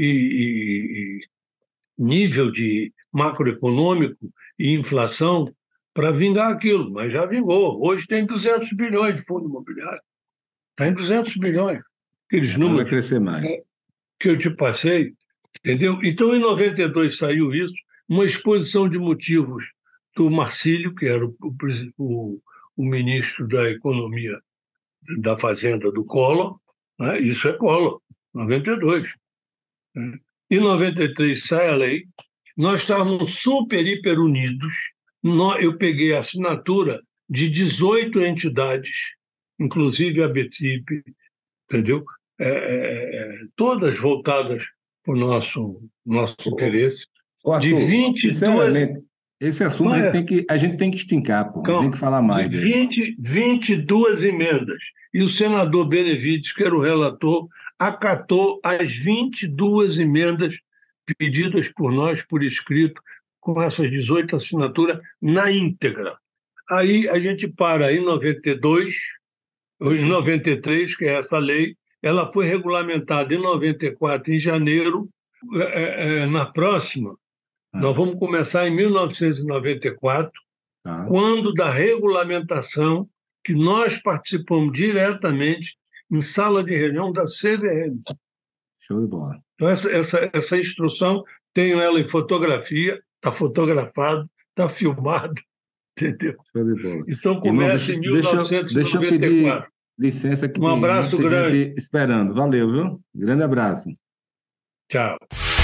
nível de macroeconômico e inflação para vingar aquilo, mas já vingou. Hoje tem 200 bilhões de fundo imobiliário. Está em 200 bilhões. Aqueles Vai números crescer mais. que eu te passei, entendeu? Então, em 92 saiu isso, uma exposição de motivos do Marcílio, que era o ministro da Economia, da Fazenda do Collor, né? Isso é Collor, 92. Né? Em 93 sai a lei, nós estávamos super, hiper unidos, eu peguei a assinatura de 18 entidades, inclusive a BTIP, entendeu? Todas voltadas para o nosso interesse. Arthur, De 22... sinceramente, esse assunto a gente tem que estincar, pô. Tem que falar mais dele. 22 emendas. E o senador Benevides, que era o relator, acatou as 22 emendas pedidas por nós por escrito, com essas 18 assinaturas na íntegra. Aí a gente para em 92, ou em 93, que é essa lei, ela foi regulamentada em 94, em janeiro. Na próxima, nós vamos começar em 1994, quando da regulamentação, que nós participamos diretamente em sala de reunião da CVM. Show de bola. Então, essa instrução, tenho ela em fotografia, está fotografado, está filmado, entendeu? Show de bola. Então, começa em 1994. Deixa eu pedir licença que um abraço tem grande. Gente esperando. Valeu, viu? Grande abraço. Tchau.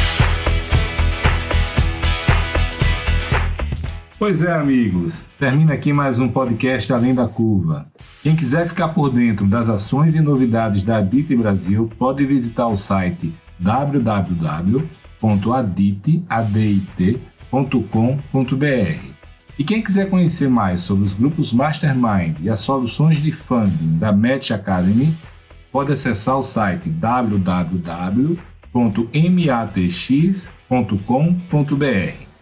Pois é, amigos, termina aqui mais um podcast Além da Curva. Quem quiser ficar por dentro das ações e novidades da ADIT Brasil, pode visitar o site www.adit.com.br. E quem quiser conhecer mais sobre os grupos Mastermind e as soluções de funding da Match Academy, pode acessar o site www.matx.com.br.